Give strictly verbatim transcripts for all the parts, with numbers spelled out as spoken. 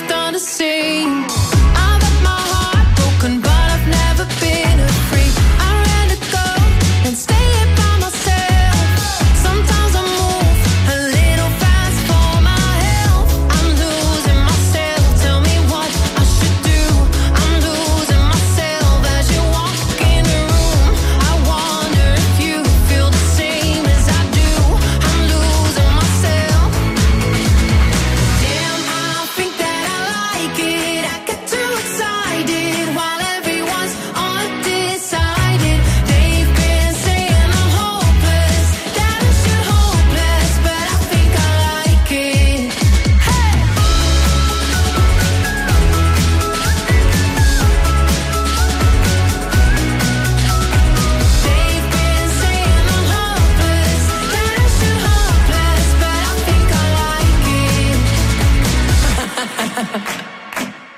done the same. I've had my heart broken, but I've never been afraid. I ran to go and stay here by myself. Sometimes I move a little fast for my health. I'm losing myself. Tell me what I should do. I'm losing myself as you walk in the room. I wonder if you feel the same as I do. I'm losing myself. Damn, I think that I like it. I get too excited while everyone's undecided. They've been saying I'm hopeless, that I should hopeless, but I think I like it. Hey! They've been saying I'm hopeless, that I should hopeless, but I think I like it.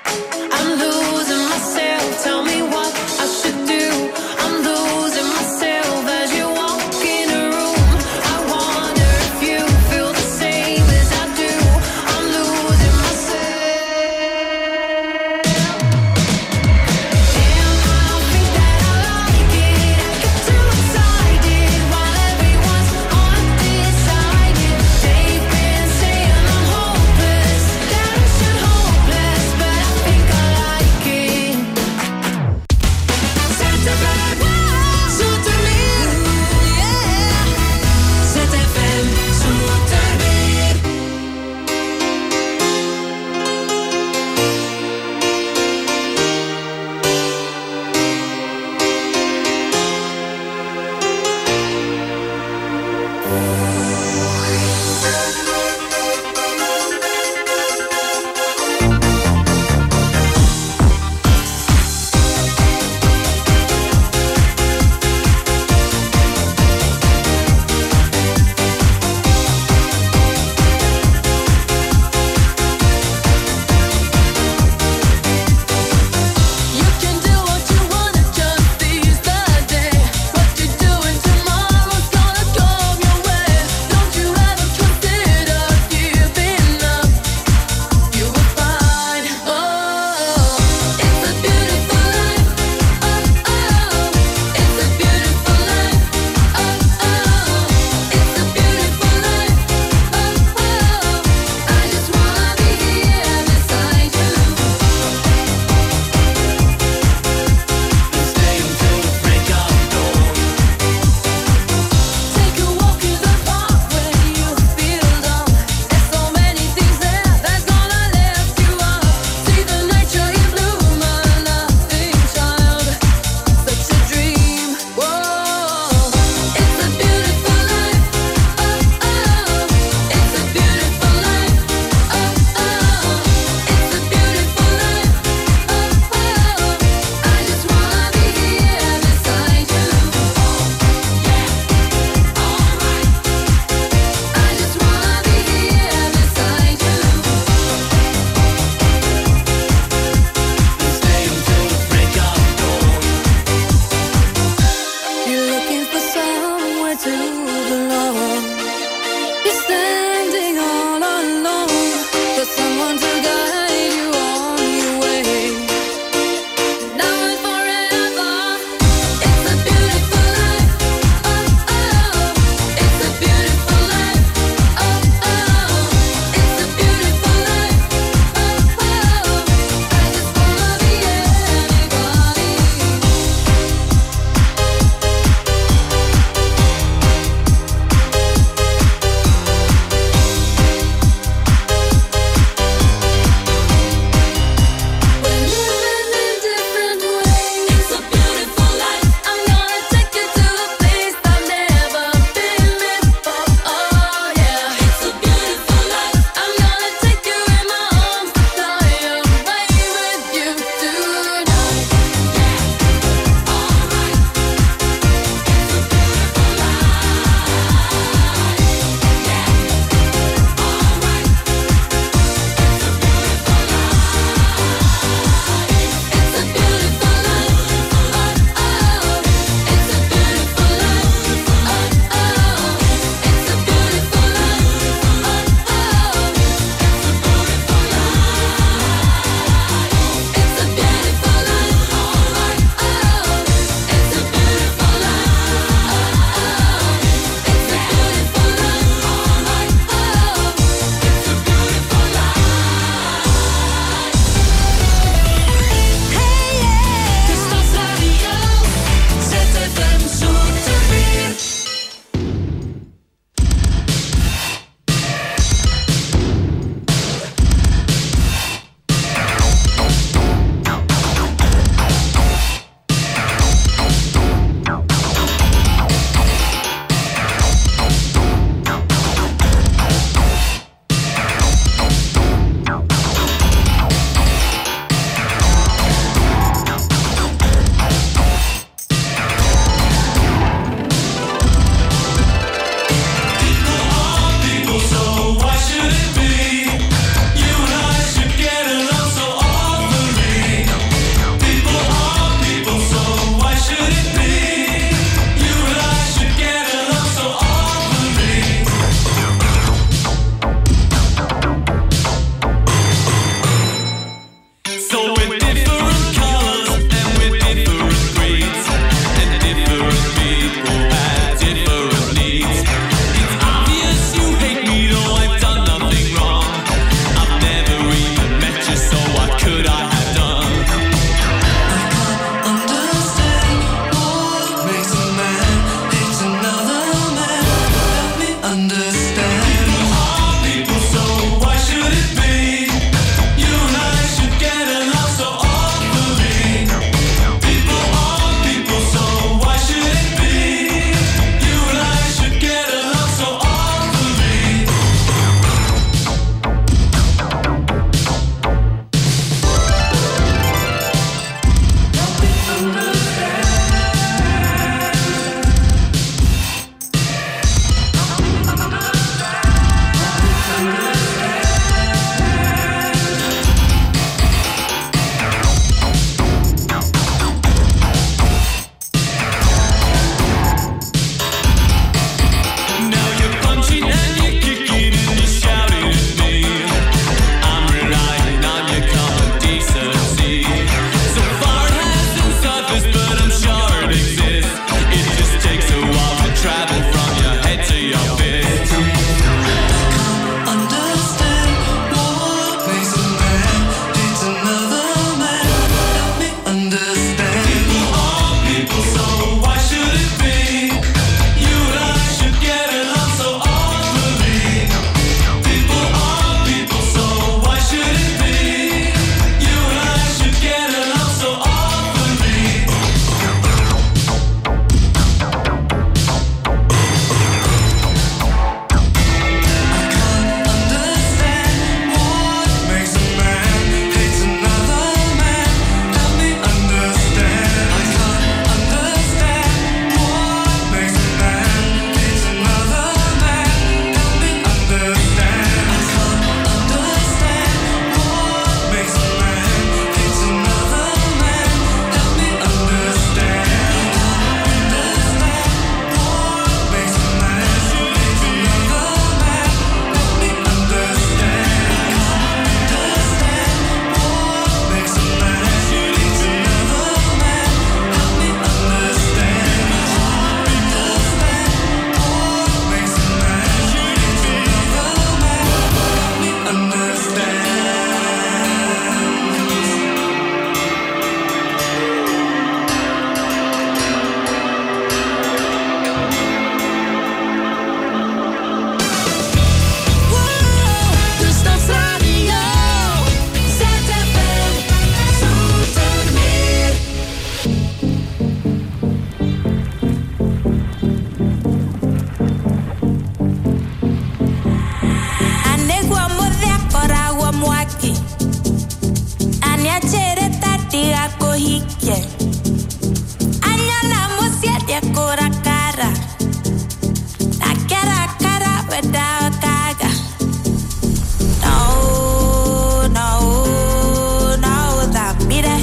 chere tatiga kohike. Anyana musia dia kora cara. La cara cara without kaga. No, no, no, that me there.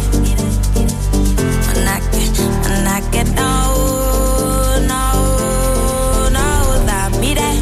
And I get, and I get no, no, no, that me there.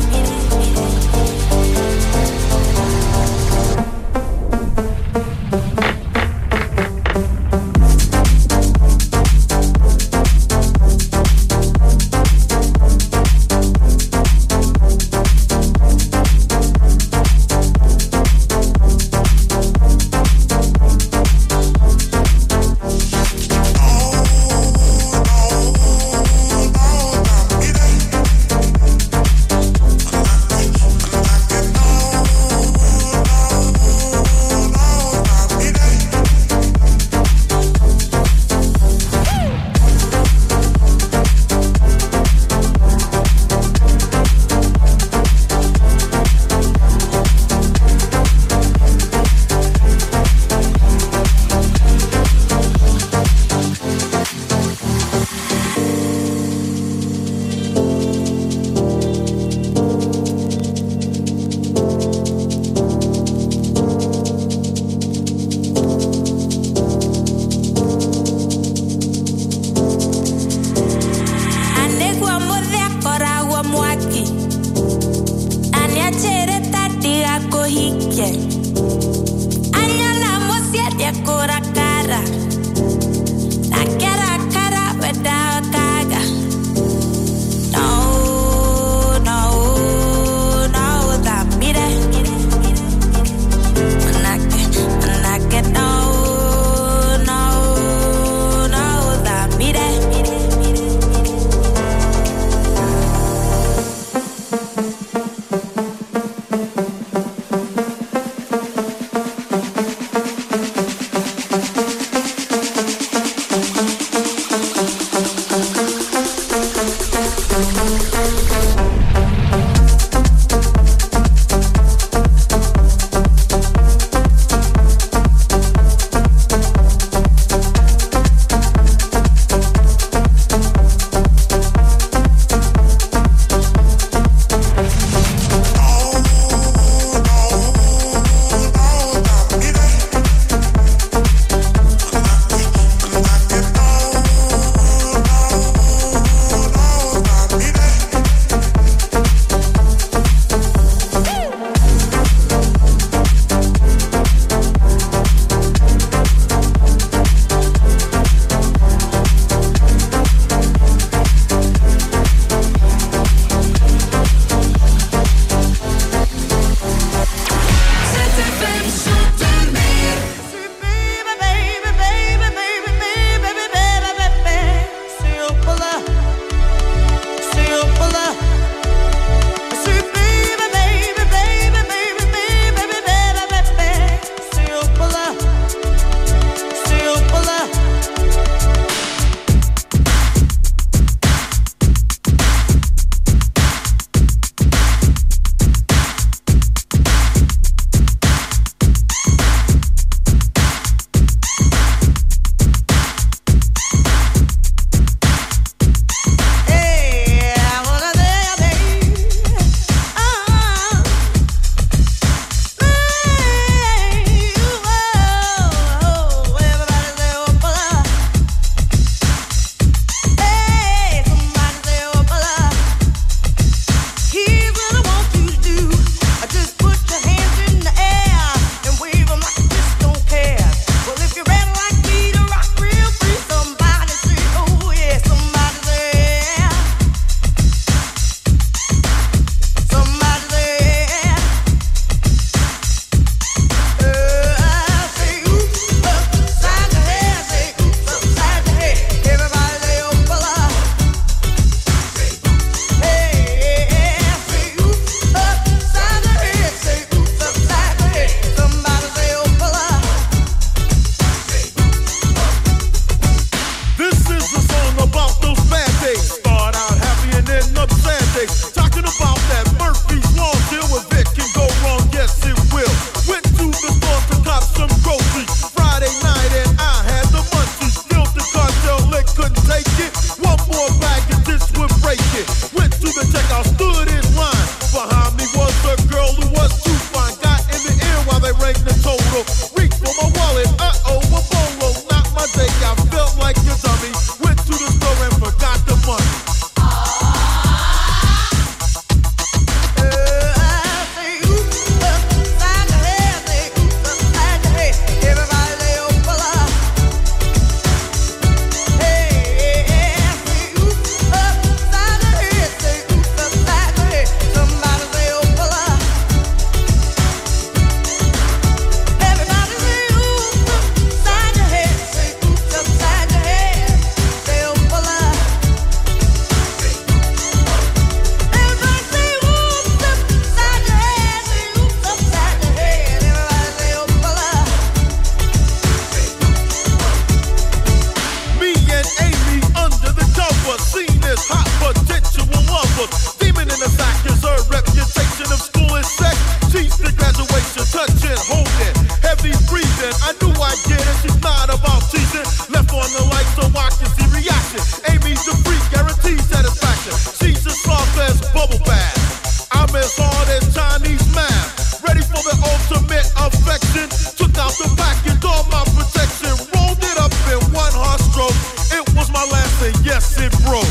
she's not about teasing. Left on the light so I can see reaction. Amy's the freak, guaranteed satisfaction. She's as soft as bubble bath. I'm as hard as Chinese math. Ready for the ultimate affection. Took out the package, all my protection. Rolled it up in one hard stroke. It was my last and yes, it broke.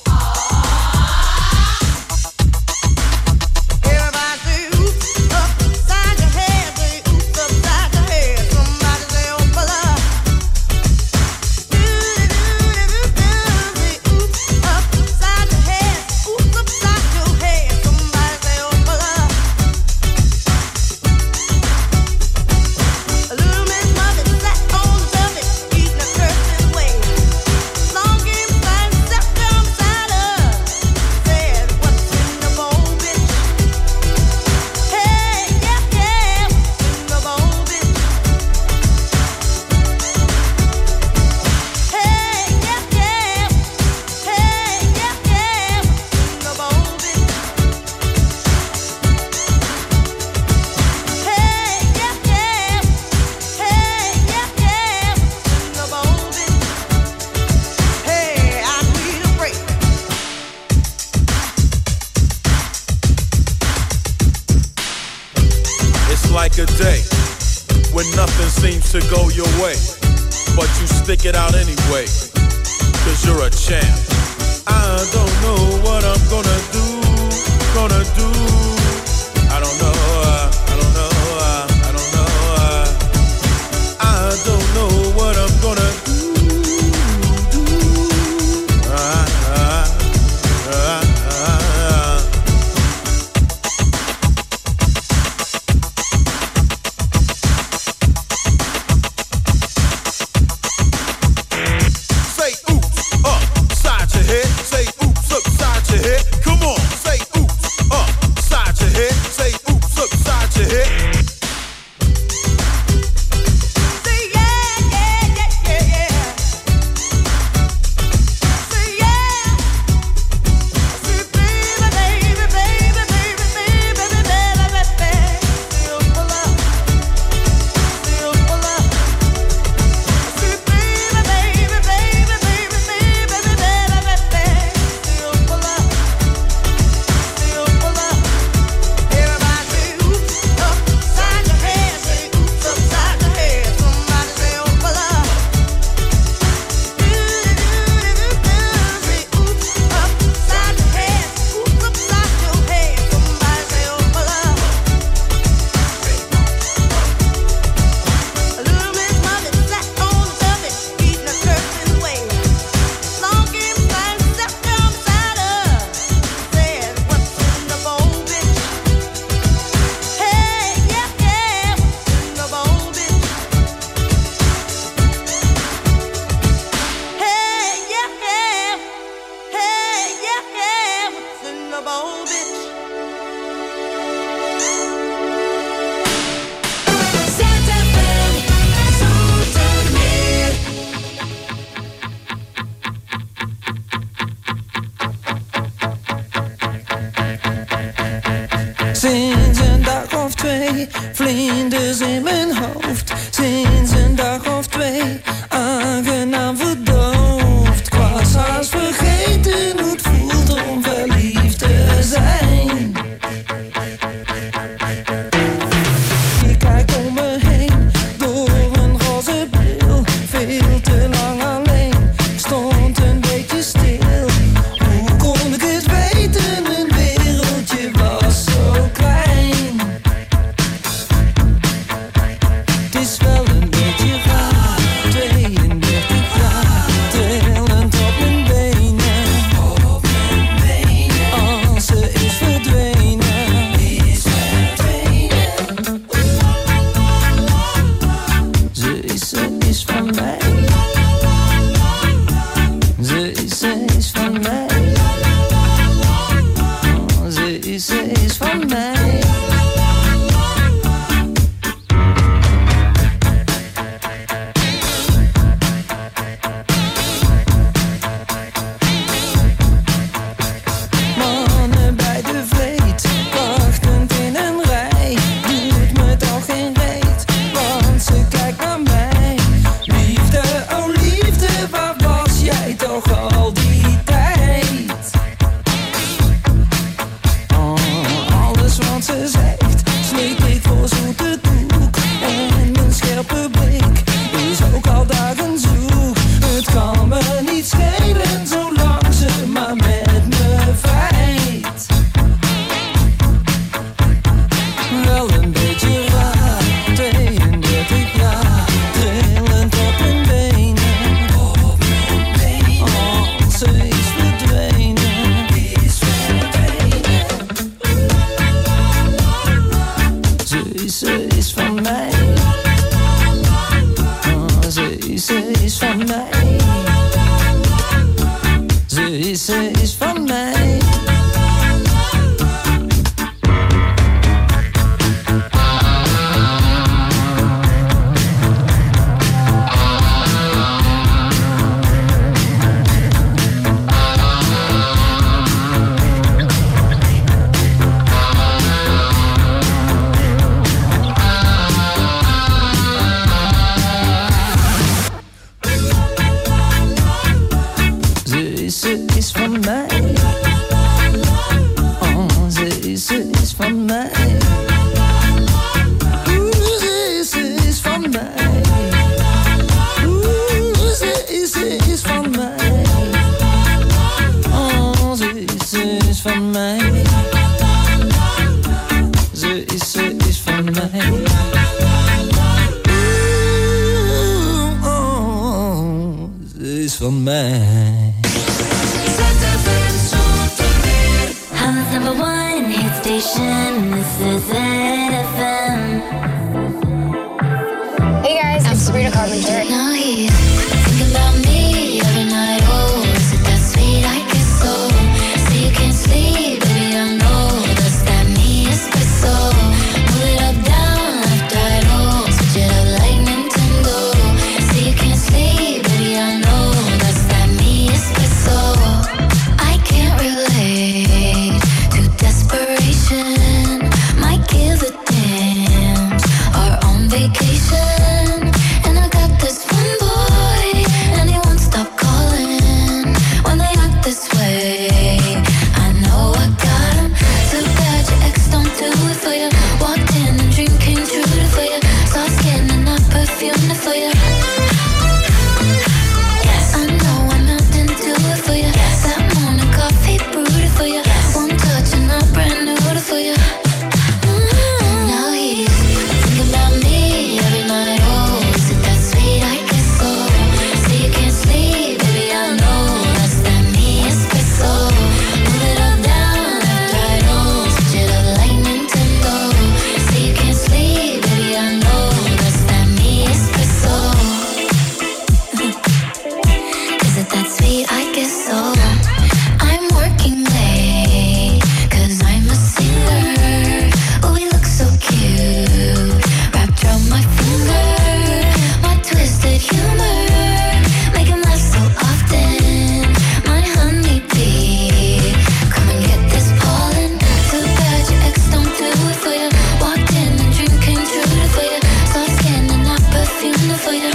Like a day when nothing seems to go your way, but you stick it out anyway, cause you're a champ. I don't know what I'm gonna do, gonna do. I don't know, uh, I don't know, uh, I don't know, uh, I don't know what I'm gonna do, do. Uh, uh, uh, uh, uh. Sinds een dag of twee, vlinders in mijn hoofd. Sinds een dag of twee, aangenaam verdoofd. Ik was haast vergeten hoe het voelt om verliefd te zijn. Ik kijk om me heen, door een roze bril. Veel te lang alleen, stond een beetje stil. Hoe kon ik het weten, mijn wereldje was zo klein. ze is van mij. Ze is, ze is van mij. Ze is van mij. Oh, ze is, ze is van mij. Oeh, ze is, ze is van mij. Oeh, ze is, ze is van mij. Oh, ze is, ze is van mij. Ze is, ze is van mij. Oeh, oh, ze is van mij. Number one hit station, this is Z F M. Hey guys, it's Sabrina Carpenter. Now he's thinking about me every night. Oh, is it that sweet? I guess so. So you can't sleep, baby, I know. That's that me espresso. Move it up, down, left, right, oh. Switch it up like Nintendo. So you can't sleep, baby, I know. That's that me espresso. I can't relate. Desperation might give a damn. Are on vacation, and I got this one boy, and he won't stop calling when they act this way. I know I got him. Too bad your ex don't do it for you. Walked in and dream came true for you. Saw skin and not perfume for you. I know I'm not into it for you. That morning coffee brewed for you. One touch and I'm brand new for you. Mm-hmm. Now he's thinking about me every night. Oh, is it that sweet? I guess so. So you can't sleep, baby, I know. That's that me espresso. Move it up, down, left, right, oh. Switch it up like Nintendo. So you can't sleep, baby, I know. That's that me espresso. Is it that sweet? I guess so. I'm working late, cause I'm a singer. Oh, we look so cute, wrapped around my finger. My twisted humor, make him laugh so often. My honeybee, come and get this pollen. Too bad your ex don't do it for you. Walked in and dream came true for you. Soft skin and not perfume for you.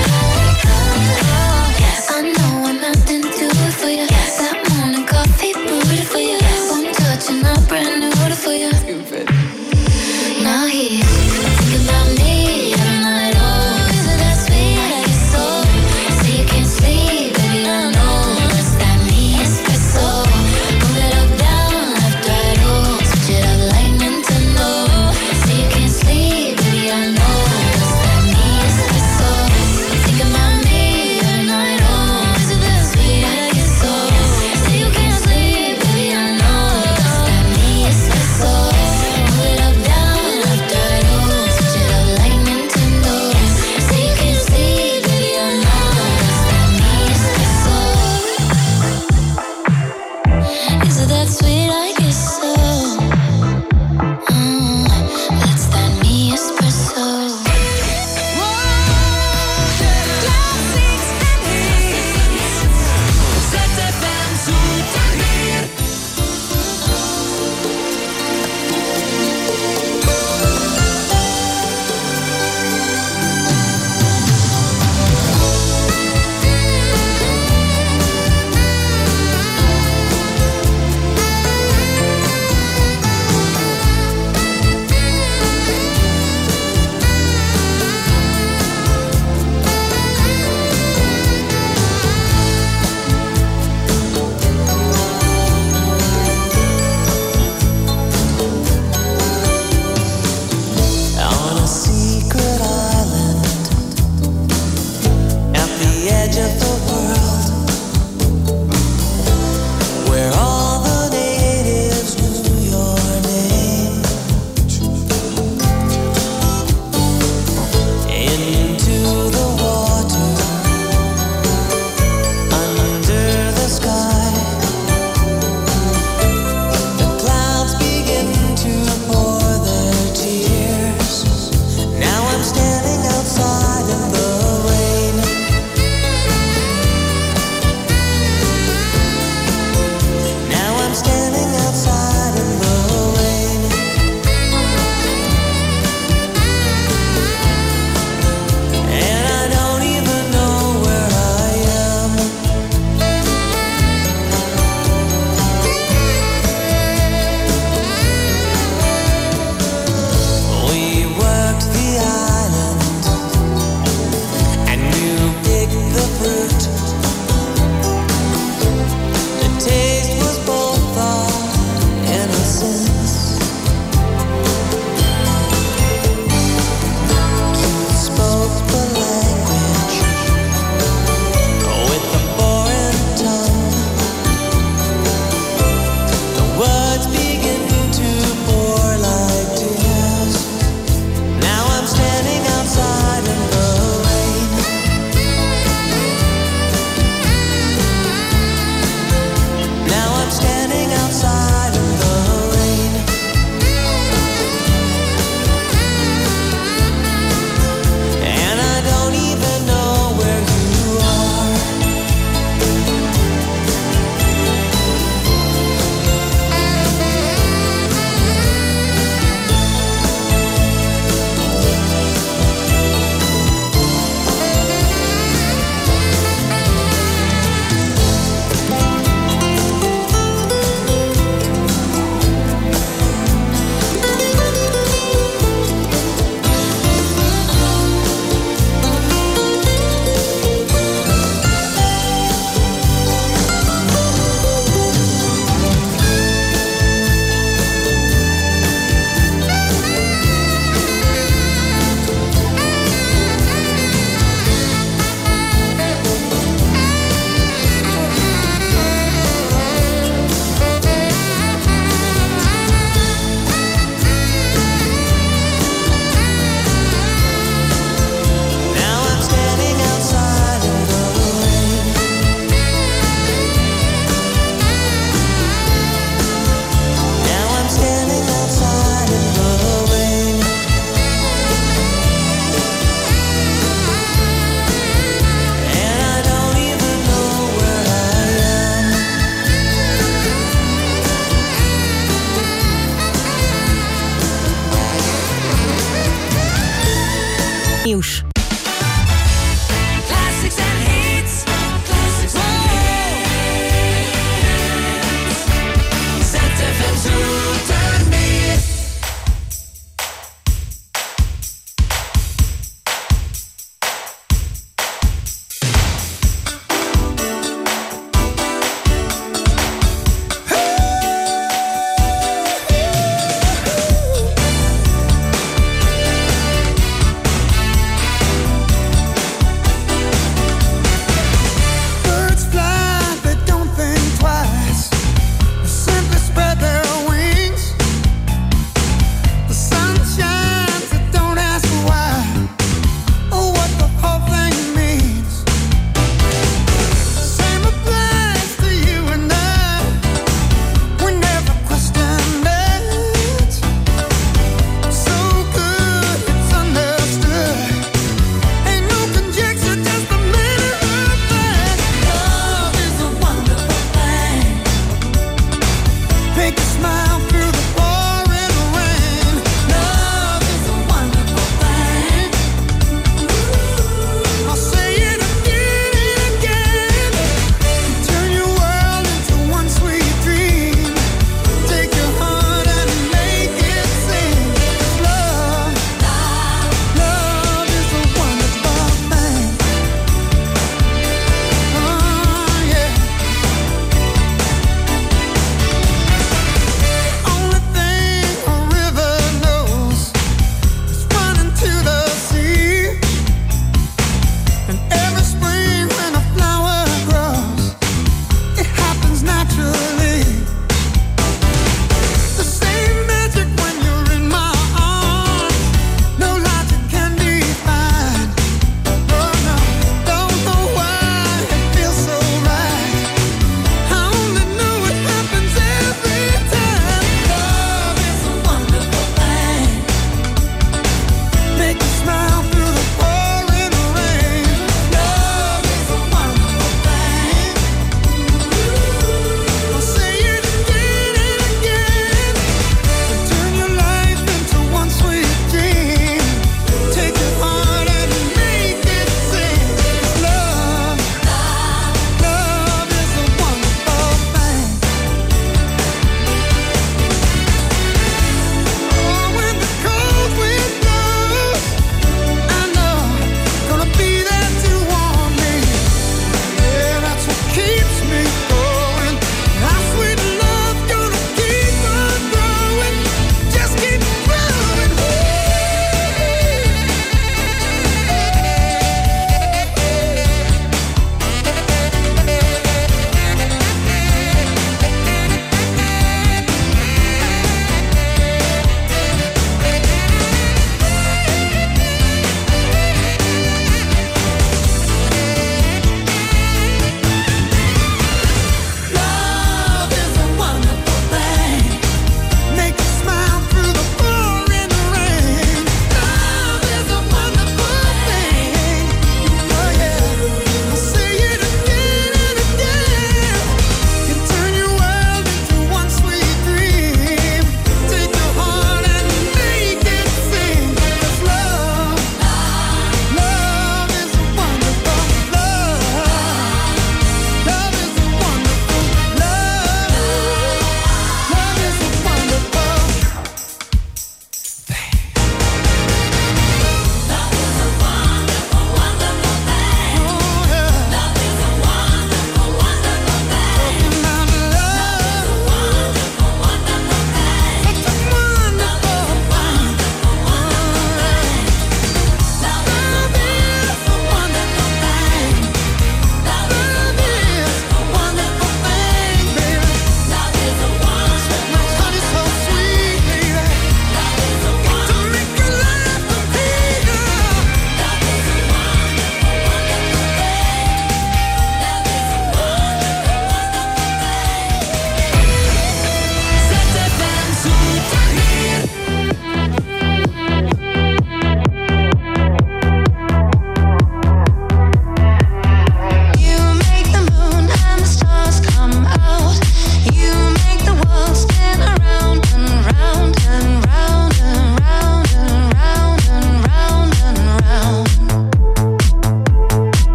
I know I'm not into it for you. That morning coffee brewed for you. One touch and I'm brand new for you. Now he's thinking about me every night. Oh, is it that sweet? I guess so. So you can't sleep, baby, I know. That's that me espresso. Move it up, down, left, right, oh. Switch it up like Nintendo. So you can't sleep, baby, I know. That's that me espresso. Thinking about me every night. Oh, is it that sweet? I guess so. So you can't sleep, baby, I know. That's that me espresso. Move it up, down, left, right, oh. Switch it up like Nintendo. So you can't sleep, baby, I know. That's that me espresso. Is it that sweet? I guess so. Mm, that's that me espresso. Classics en hits. Z F M Zoetermeer. On a secret island at the edge of the world, where all the natives knew your name. Into the water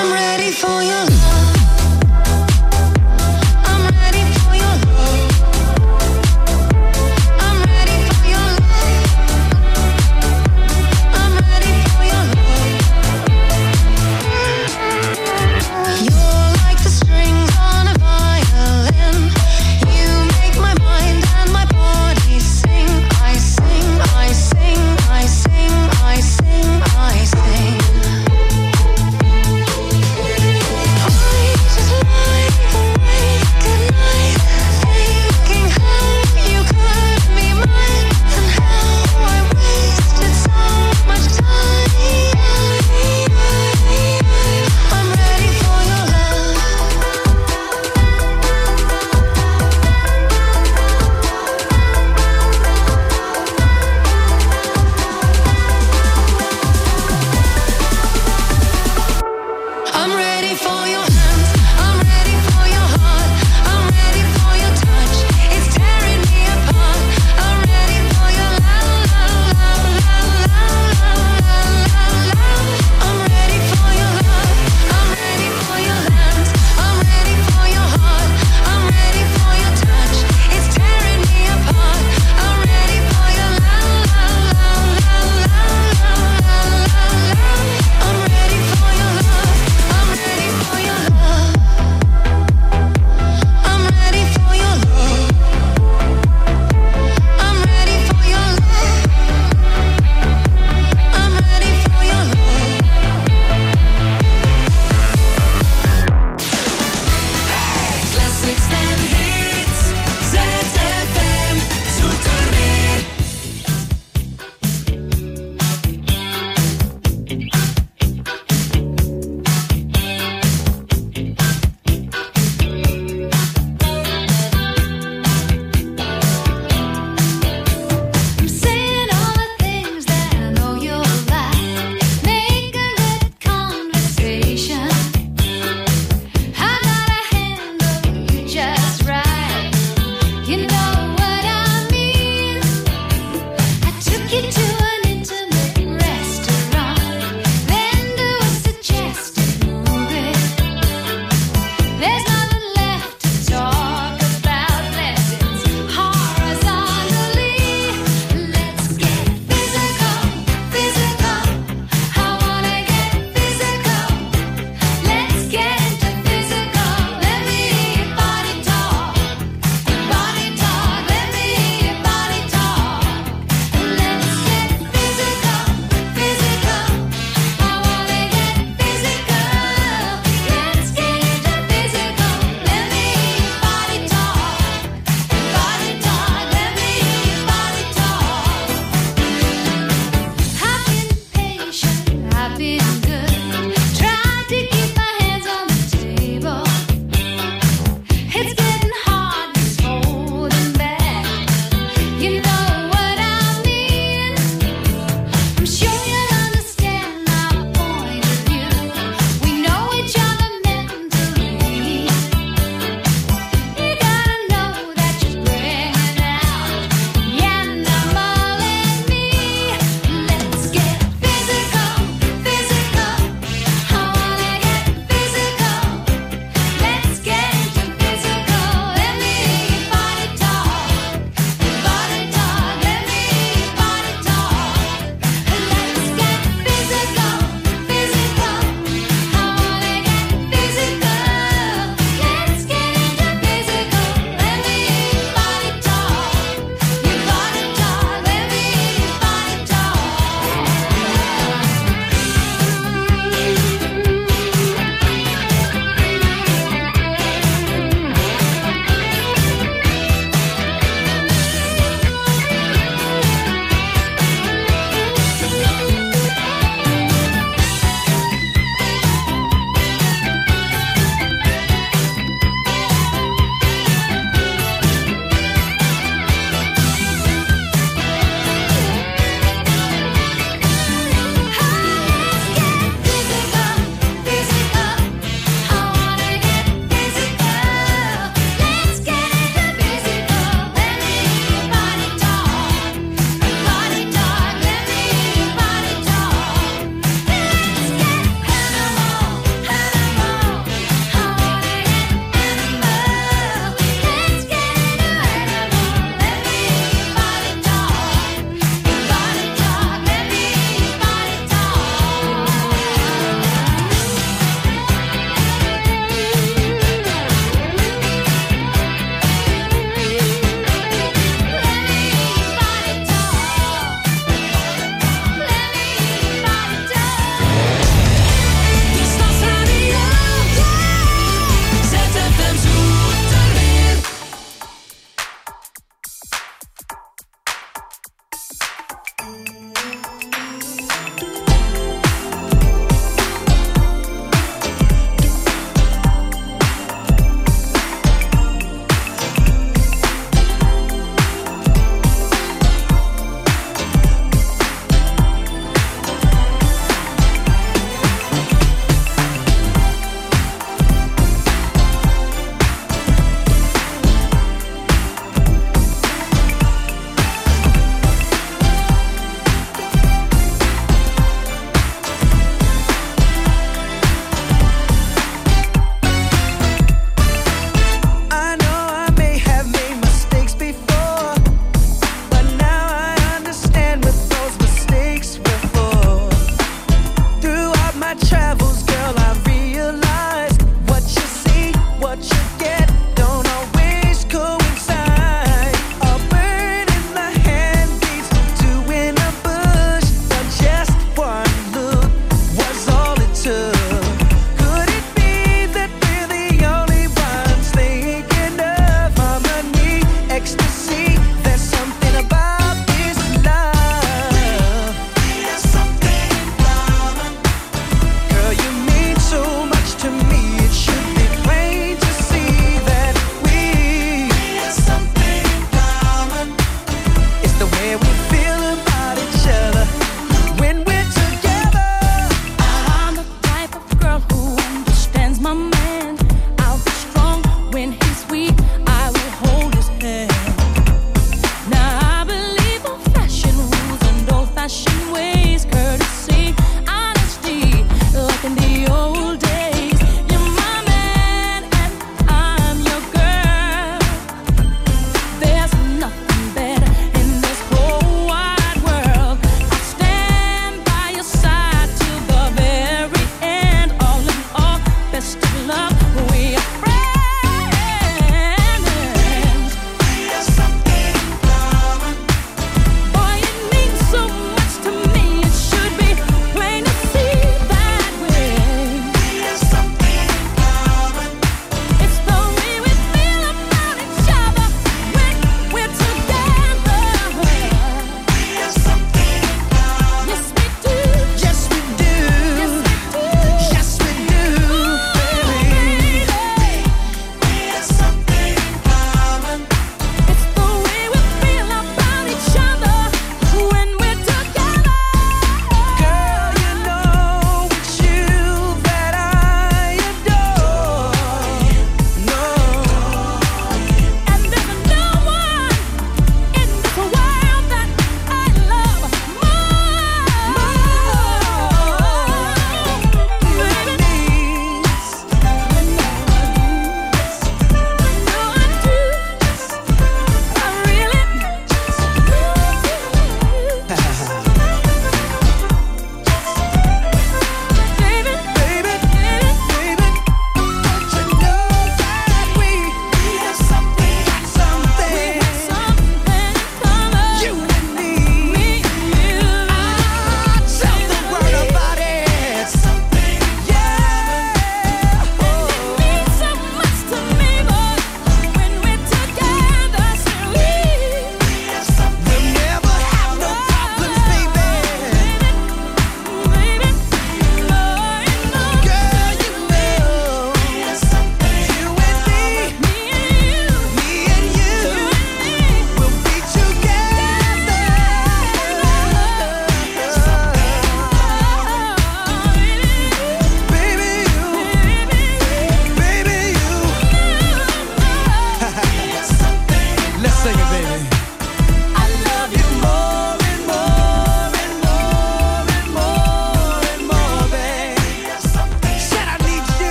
I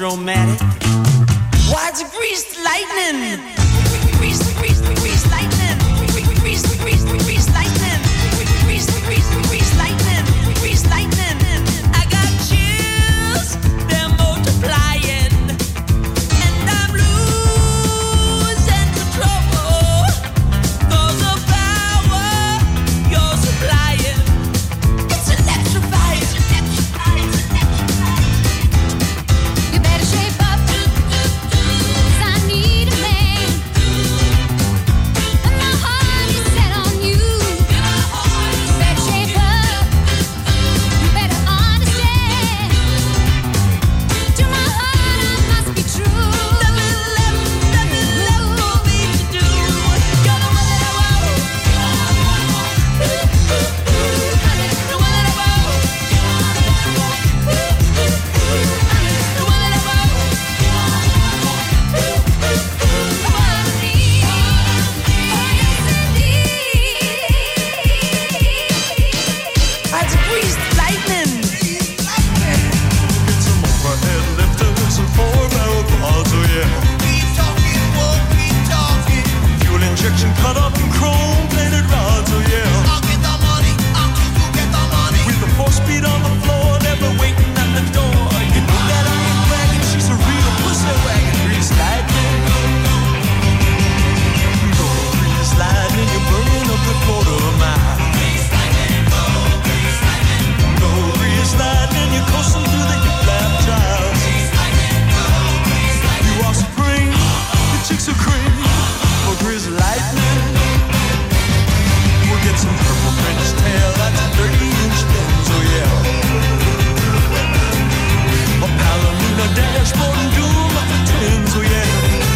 dramatic. Why it's a greased lightning? Grease, grease, grease lightning. Grease, grease, grease lightning. Grease, grease, grease lightning. Grease lightning. I got chills, they're multiplying, and I'm losing control. Cause of power you're supplying, it's electrifying. You better shape up, 'cause I need a man, and my heart is set on you. You better shape up, you better understand. To my heart I must be true. Nothing left, nothing left for me to do. You're the one that I want. You're the one that I want. The one that I want. That's greased lightning. Get some overhead lifters and four-barrel quads, oh yeah. Keep talking, won't keep talking. Fuel injection cut up in chrome-plated rods, oh yeah. I'll get the money, I'll keep you get the money. With the four-speed on the floor, never waiting at the door. You know that I ain't bragging, she's a real pussy wagon. Grease lightning. Go grease lightning, you're burning up the quarter mile. Go grease lightning, you're coasting through the hip-lap drive. You are supreme, the chicks are cream. For grease lightning, we'll get some purple French tail, that's a thirty-inch lens, oh yeah. A Palomino dashboard and doom up the twins, oh yeah.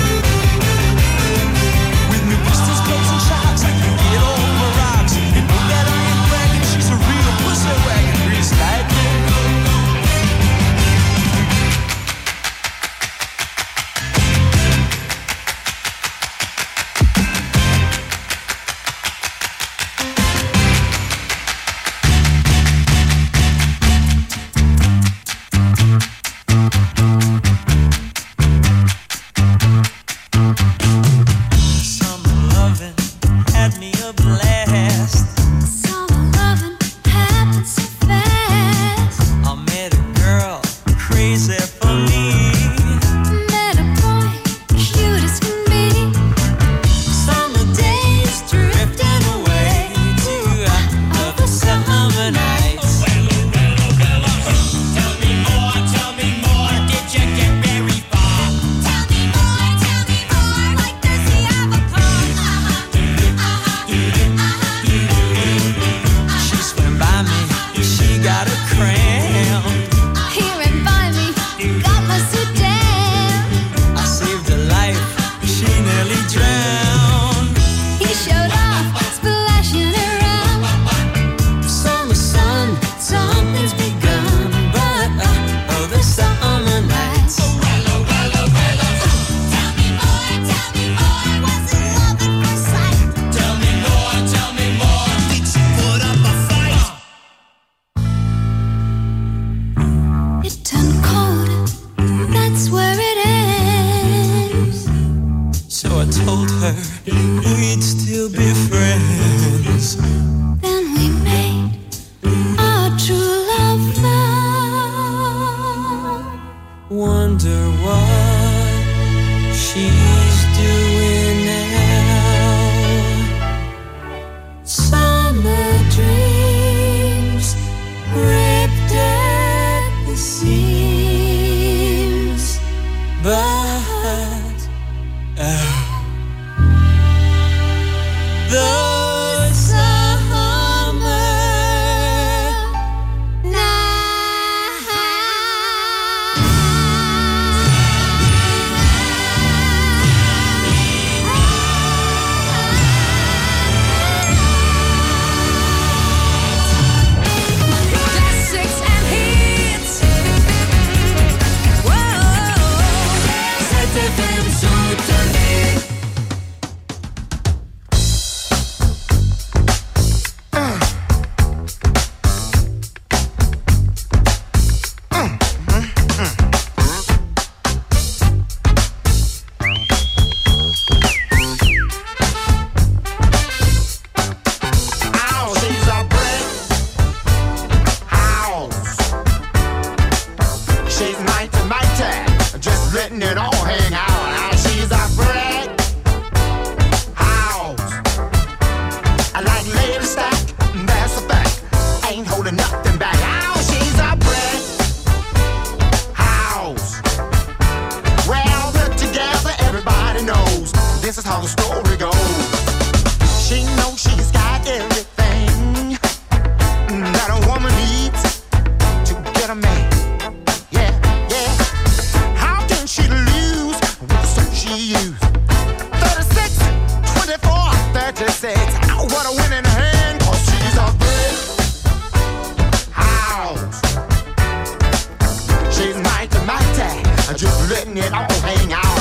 With new pistols, clubs, and shocks, I can get on my rocks. You know that I ain't bragging, she's a real pussy wagon. Grease lightning. Summer loving had me a blast. Summer loving happened so fast. I met a girl crazy for me. Met a boy, cute as can be. Summer days drifting away to other summer nights. Tell me more, tell me more. Did you get very far? Tell me more, tell me more. Like does he have a car? She swam by me, she got a cramp. Here and by me, got my suit down. I saved her life, she nearly drowned. He showed off, splashing around. Summer sun, something's begun, but uh, other summer nights. Tell me more, tell me more. Was it love at first sight? Tell me more, tell me more. Did she put up a fight? It turned cold, that's where it ends. So I told her we'd still be friends. Then we made our true love vow. Wonder what she's doing now. Summer dreams ripped at the seams. But uh, the Summer night. just letting it all hang out.